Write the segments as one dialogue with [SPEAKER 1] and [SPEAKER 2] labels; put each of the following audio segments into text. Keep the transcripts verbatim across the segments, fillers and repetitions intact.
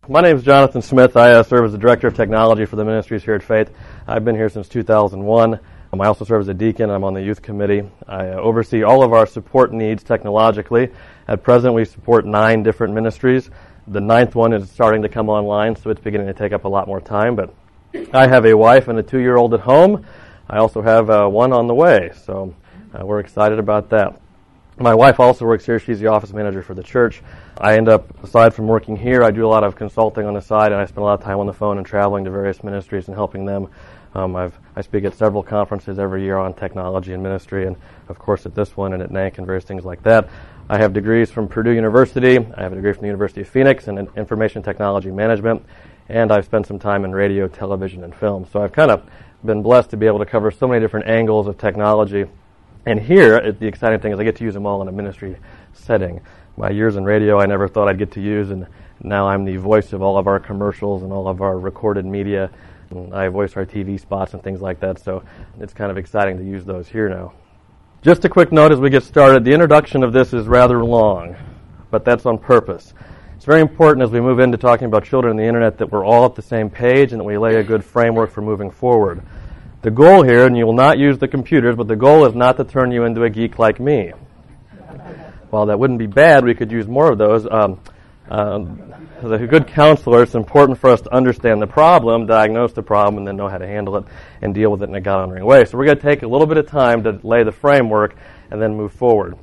[SPEAKER 1] My name is Jonathan Smith. I uh, serve as the Director of Technology for the ministries here at Faith. I've been here since two thousand one. Um, I also serve as a deacon. I'm on the youth committee. I uh, oversee all of our support needs technologically. At present, we support nine different ministries. The ninth one is starting to come online, so it's beginning to take up a lot more time. But I have a wife and a two-year-old at home. I also have uh, one on the way, so uh, we're excited about that. My wife also works here. She's the office manager for the church. I end up, aside from working here, I do a lot of consulting on the side, and I spend a lot of time on the phone and traveling to various ministries and helping them. Um, I've, I speak at several conferences every year on technology and ministry, and of course at this one and at N A N C and various things like that. I have degrees from Purdue University. I have a degree from the University of Phoenix in Information Technology Management, and I've spent some time in radio, television, and film. So I've kind of been blessed to be able to cover so many different angles of technology. And here, the exciting thing is I get to use them all in a ministry setting. My years in radio I never thought I'd get to use, and now I'm the voice of all of our commercials and all of our recorded media. And I voice our T V spots and things like that, so it's kind of exciting to use those here now. Just a quick note as we get started. The introduction of this is rather long, but that's on purpose. It's very important as we move into talking about children and the Internet that we're all at the same page and that we lay a good framework for moving forward. The goal here, and you will not use the computers, but the goal is not to turn you into a geek like me. While that wouldn't be bad, we could use more of those. Um, um, as a good counselor, it's important for us to understand the problem, diagnose the problem, and then know how to handle it and deal with it in a God-honoring way. So we're going to take a little bit of time to lay the framework and then move forward.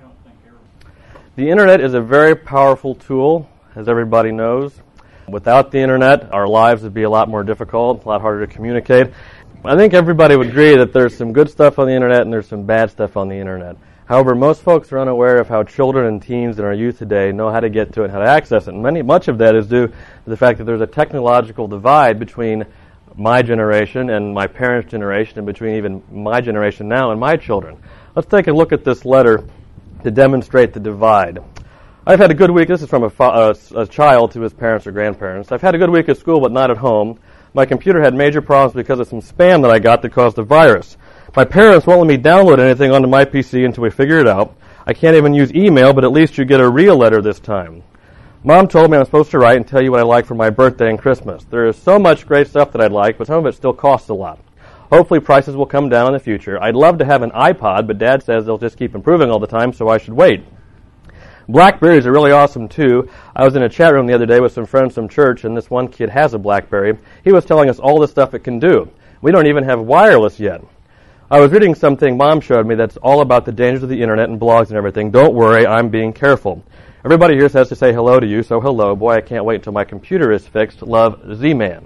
[SPEAKER 1] The Internet is a very powerful tool, as everybody knows. Without the Internet, our lives would be a lot more difficult, a lot harder to communicate. I think everybody would agree that there's some good stuff on the Internet and there's some bad stuff on the Internet. However, most folks are unaware of how children and teens and our youth today know how to get to it and how to access it. And many, much of that is due to the fact that there's a technological divide between my generation and my parents' generation and between even my generation now and my children. Let's take a look at this letter to demonstrate the divide. I've had a good week. This is from a, fa- a, a child to his parents or grandparents. I've had a good week at school, but not at home. My computer had major problems because of some spam that I got that caused a virus. My parents won't let me download anything onto my P C until we figure it out. I can't even use email, but at least you get a real letter this time. Mom told me I'm supposed to write and tell you what I like for my birthday and Christmas. There is so much great stuff that I'd like, but some of it still costs a lot. Hopefully prices will come down in the future. I'd love to have an iPod, but Dad says they'll just keep improving all the time, so I should wait. Blackberries are really awesome, too. I was in a chat room the other day with some friends from church, and this one kid has a Blackberry. He was telling us all the stuff it can do. We don't even have wireless yet. I was reading something Mom showed me that's all about the dangers of the Internet and blogs and everything. Don't worry, I'm being careful. Everybody here says to say hello to you, so hello. Boy, I can't wait until my computer is fixed. Love, Z-Man.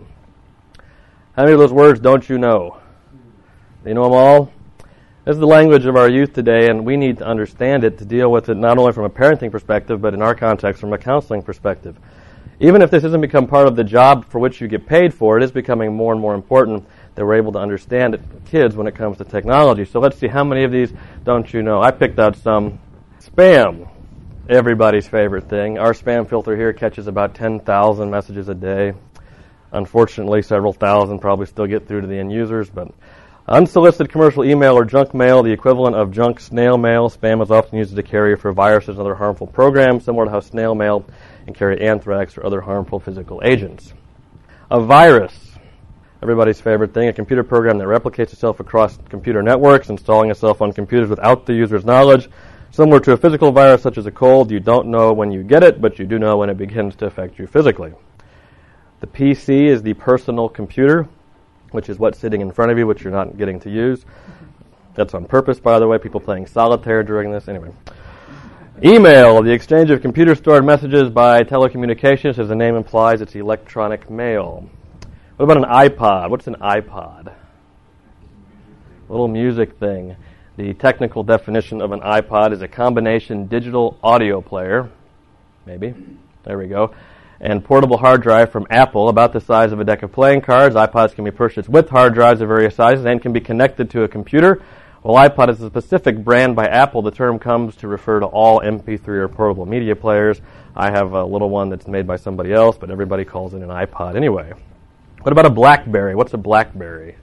[SPEAKER 1] How many of those words don't you know? Do you know them all? This is the language of our youth today, and we need to understand it to deal with it not only from a parenting perspective, but in our context from a counseling perspective. Even if this doesn't become part of the job for which you get paid for, it is becoming more and more important that we're able to understand it, kids when it comes to technology. So let's see, how many of these don't you know? I picked out some. Spam, everybody's favorite thing. Our spam filter here catches about ten thousand messages a day. Unfortunately, several thousand probably still get through to the end users, but unsolicited commercial email or junk mail, the equivalent of junk snail mail. Spam is often used as a carrier for viruses and other harmful programs, similar to how snail mail can carry anthrax or other harmful physical agents. A virus, everybody's favorite thing, a computer program that replicates itself across computer networks, installing itself on computers without the user's knowledge. Similar to a physical virus such as a cold, you don't know when you get it, but you do know when it begins to affect you physically. The P C is the personal computer, which is what's sitting in front of you, which you're not getting to use. That's on purpose, by the way, people playing solitaire during this. Anyway. Email, the exchange of computer-stored messages by telecommunications. As the name implies, it's electronic mail. What about an iPod? What's an iPod? A little music thing. The technical definition of an iPod is a combination digital audio player. Maybe. There we go. And portable hard drive from Apple, about the size of a deck of playing cards. iPods can be purchased with hard drives of various sizes and can be connected to a computer. While iPod is a specific brand by Apple, the term comes to refer to all M P three or portable media players. I have a little one that's made by somebody else, but everybody calls it an iPod anyway. What about a BlackBerry? What's a BlackBerry?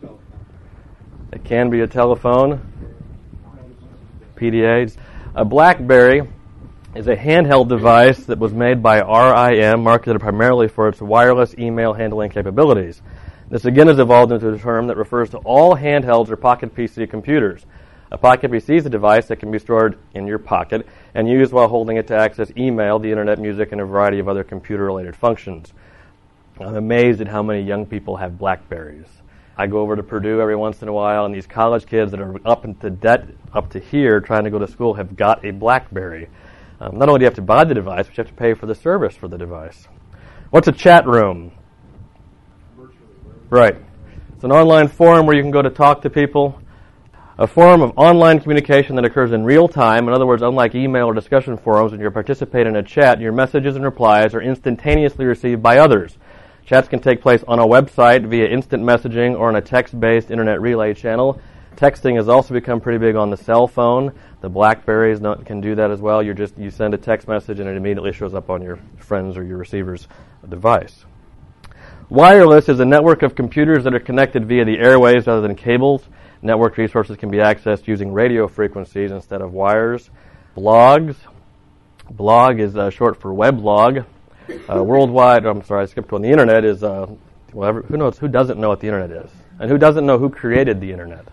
[SPEAKER 1] It can be a telephone. P D A. A BlackBerry is a handheld device that was made by R I M, marketed primarily for its wireless email handling capabilities. This again has evolved into a term that refers to all handhelds or pocket P C computers. A pocket P C is a device that can be stored in your pocket and used while holding it to access email, the internet, music, and a variety of other computer-related functions. I'm amazed at how many young people have BlackBerries. I go over to Purdue every once in a while, and these college kids that are up into debt up to here trying to go to school have got a BlackBerry. Um, not only do you have to buy the device, but you have to pay for the service for the device. What's a chat room? Right. It's an online forum where you can go to talk to people. A forum of online communication that occurs in real time. In other words, unlike email or discussion forums, when you participate in a chat, your messages and replies are instantaneously received by others. Chats can take place on a website via instant messaging or on a text-based internet relay channel. Texting has also become pretty big on the cell phone. The BlackBerries can do that as well. You just you send a text message and it immediately shows up on your friend's or your receiver's device. Wireless is a network of computers that are connected via the airwaves rather than cables. Network resources can be accessed using radio frequencies instead of wires. Blogs. Blog is uh, short for weblog. Uh, worldwide, I'm sorry, I skipped one. The internet is, uh, well, who knows, who doesn't know what the internet is? And who doesn't know who created the internet?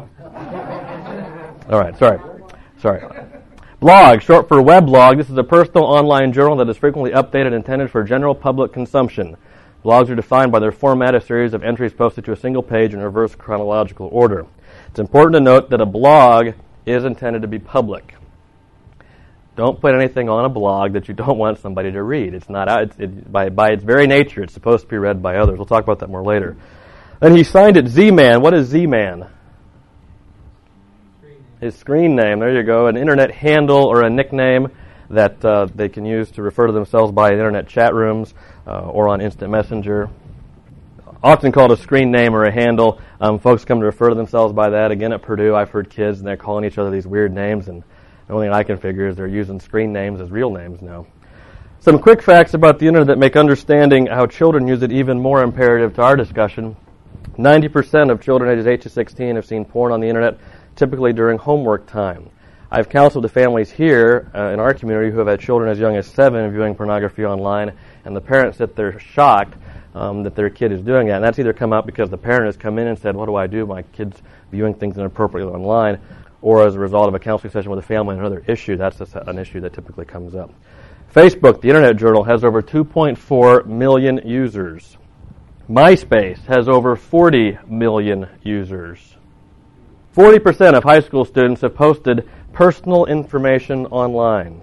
[SPEAKER 1] All right, sorry. Sorry. Blog, short for weblog. This is a personal online journal that is frequently updated and intended for general public consumption. Blogs are defined by their format, a series of entries posted to a single page in reverse chronological order. It's important to note that a blog is intended to be public. Don't put anything on a blog that you don't want somebody to read. It's not it's, it, by by its very nature, it's supposed to be read by others. We'll talk about that more later. Then he signed it Z-Man. What is Z-Man? His screen name. There you go. An internet handle or a nickname that uh, they can use to refer to themselves by in internet chat rooms uh, or on instant messenger. Often called a screen name or a handle. Um, folks come to refer to themselves by that. Again, at Purdue, I've heard kids and they're calling each other these weird names, and the only thing I can figure is they're using screen names as real names now. Some quick facts about the internet that make understanding how children use it even more imperative to our discussion. ninety percent of children ages eight to sixteen have seen porn on the internet, typically during homework time. I've counseled the families here uh, in our community who have had children as young as seven viewing pornography online, and the parents that they're shocked um, that their kid is doing that. And that's either come out because the parent has come in and said, what do I do? My kid's viewing things inappropriately online. Or as a result of a counseling session with a family on another issue. That's an issue that typically comes up. Facebook, the Internet Journal, has over two point four million users. MySpace has over forty million users. forty percent of high school students have posted personal information online.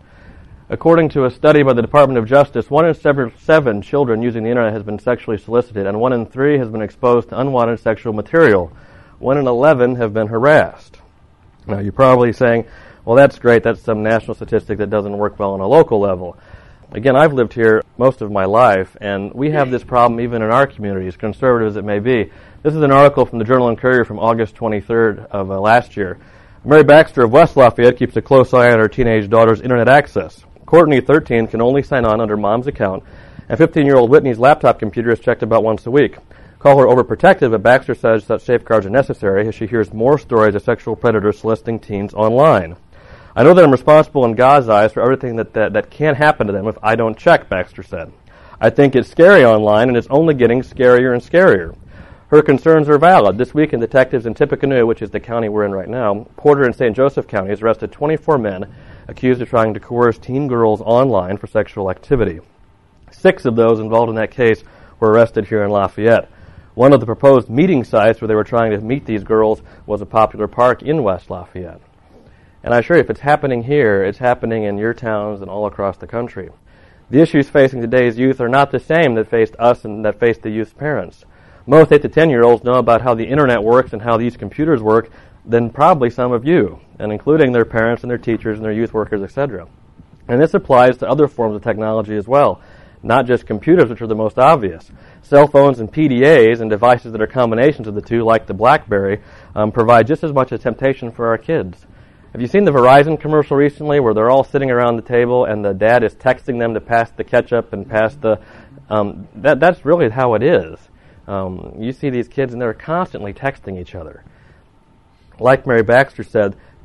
[SPEAKER 1] According to a study by the Department of Justice, one in seven, seven children using the Internet has been sexually solicited, and one in three has been exposed to unwanted sexual material. One in eleven have been harassed. Now, you're probably saying, well, that's great. That's some national statistic that doesn't work well on a local level. Again, I've lived here most of my life, and we have this problem even in our community, as conservative as it may be. This is an article from the Journal and Courier from August twenty-third of uh, last year. Mary Baxter of West Lafayette keeps a close eye on her teenage daughter's internet access. Courtney, thirteen, can only sign on under mom's account, and fifteen-year-old Whitney's laptop computer is checked about once a week. Call her overprotective, but Baxter says such safeguards are necessary as she hears more stories of sexual predators soliciting teens online. I know that I'm responsible in God's eyes for everything that, that, that can happen to them if I don't check, Baxter said. I think it's scary online, and it's only getting scarier and scarier. Her concerns are valid. This weekend, detectives in Tippecanoe, which is the county we're in right now, Porter and Saint Joseph counties arrested twenty-four men accused of trying to coerce teen girls online for sexual activity. Six of those involved in that case were arrested here in Lafayette. One of the proposed meeting sites where they were trying to meet these girls was a popular park in West Lafayette. And I assure you, if it's happening here, it's happening in your towns and all across the country. The issues facing today's youth are not the same that faced us and that faced the youth's parents. Most eight to ten-year-olds know about how the internet works and how these computers work than probably some of you, and including their parents and their teachers and their youth workers, et cetera. And this applies to other forms of technology as well, not just computers, which are the most obvious. Cell phones and P D As and devices that are combinations of the two, like the BlackBerry, um, provide just as much a temptation for our kids. Have you seen the Verizon commercial recently where they're all sitting around the table and the dad is texting them to pass the ketchup and pass the... Um, that that's really how it is. Um, you see these kids and they're constantly texting each other. Like Mary Baxter said,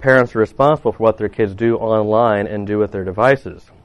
[SPEAKER 1] parents are responsible for what their kids do online and do with their devices.